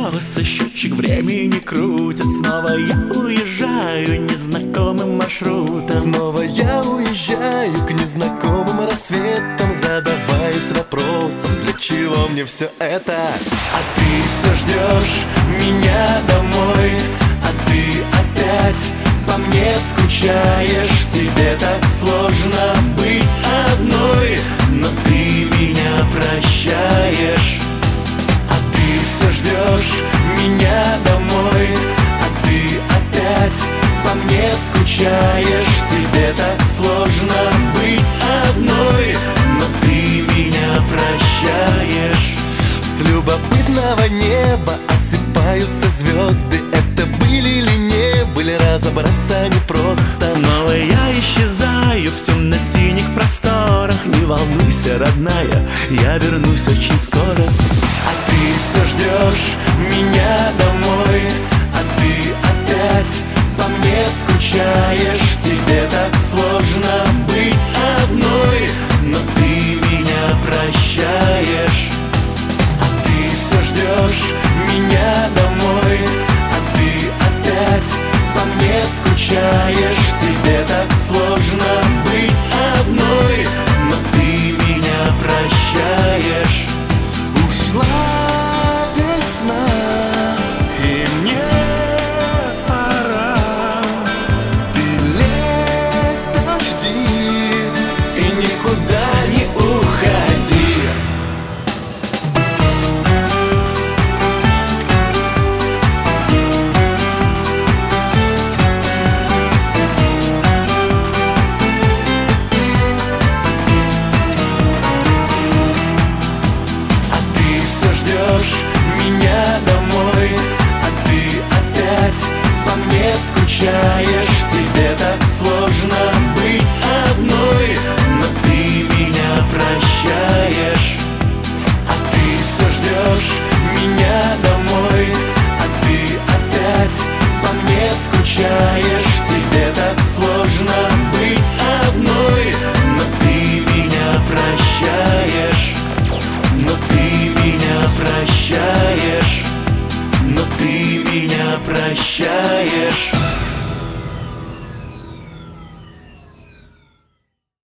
колеса, счетчик времени крутят. Снова я уезжаю незнакомым маршрутом. Снова я уезжаю к незнакомым рассветам, задаваясь вопросом, для чего мне все это? А ты все ждешь меня домой, а ты опять по мне скучаешь. Тебе так сложно быть одной, но ты меня прощаешь. А ты все ждешь меня домой, а ты опять по мне скучаешь. Тебе так сложно быть одной, но ты меня прощаешь. С любопытного неба осыпаются звезды. Это были или не были, разобраться непросто. Снова я исчезаю в темно-синих просторах. Не волнуйся, родная, я вернусь очень скоро. А ты все ждешь меня домой, а ты опять по мне скучаешь. Тебе так сложно быть одной, но ты меня прощаешь. А ты все ждешь меня домой, а ты опять по мне скучаешь. Тебе так сложно быть одной, но ты меня прощаешь. Ушла весна, И мне пора, ты лето жди, и никуда не уходи. Ждешь меня домой, а ты опять по мне скучаешь. Тебе так сложно быть одной, но ты меня прощаешь. А ты все ждешь меня домой, а ты опять по мне скучаешь. Тебе так сложно быть одной, но ты меня прощаешь. Но ты меня прощаешь, но ты меня прощаешь.